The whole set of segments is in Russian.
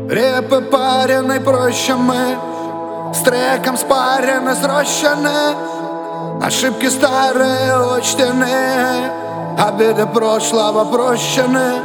Репы пареной проще мы, с треком спарены, срощены. Ошибки старые учтены, обиды прошлого прощены.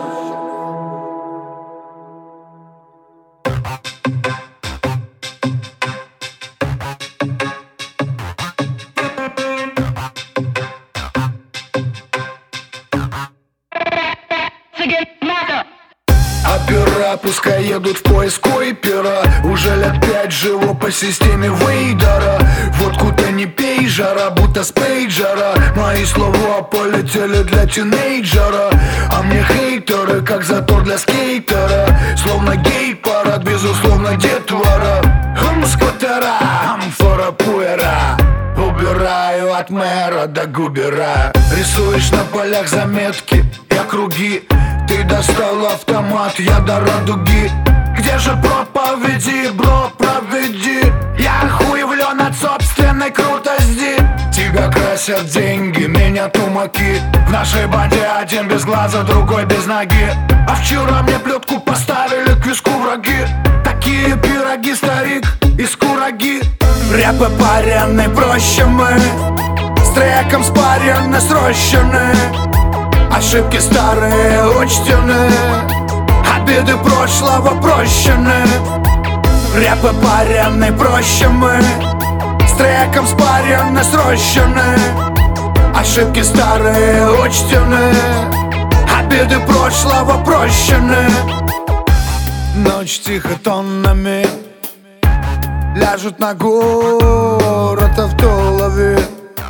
А пера пускай едут в поиск койпера. Уже лет 5 живу по системе Вейдера. Водку ты не пей, жара, будто с пейджера. Мои слова полетели для тинейджера. А мне хейтеры, как затор для скейтера. Словно гей-парад, безусловно детвора. Сквотера, амфора пуэра. Убираю от мэра до губера. Рисуешь на полях заметки, я круги. Ты достал автомат, я до радуги. Где же проповеди, бро, проведи. Я охуевлен от собственной крутости. Тебя красят деньги, меня тумаки. В нашей банде один без глаза, другой без ноги. А вчера мне плетку поставили к виску враги. Такие пироги, старик, из кураги. Рэпы парены, проще мы, с треком спарены, срощены. Ошибки старые учтены, обиды прошлого прощены. Рэпы парены, проще мы, с треком спарены, срощены. Ошибки старые учтены, обиды прошлого прощены. Ночь тихо тоннами ляжут на город автолови.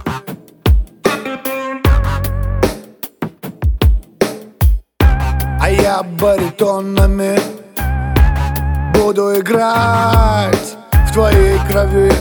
А я баритонами буду играть в твоей крови.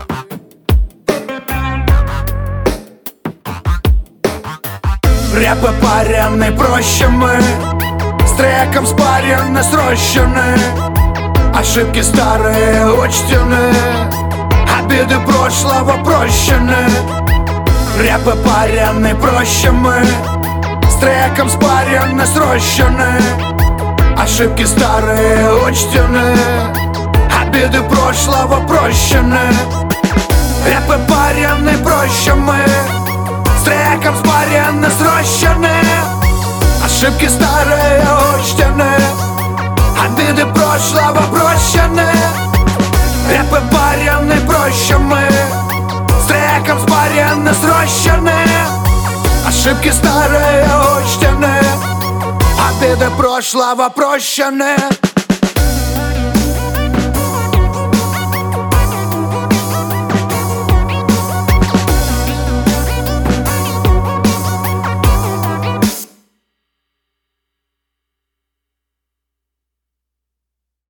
Рэпы парены, проще мы, с треком спарены, срощены. Ошибки старые учтены, обиды прошлого прощены. Рэпы парены, проще мы, с треком спарены, срощены. Ошибки старые учтены, обиды прошлого прощены. Рэпы парены, проще мы, с треком спарены, срощены. Ошибки старые учтены, обиды прошлого прощены. Рэпы парены, проще мы, с треком спарены, срощены. Ошибки старые учтены, обиды прошлого прощены.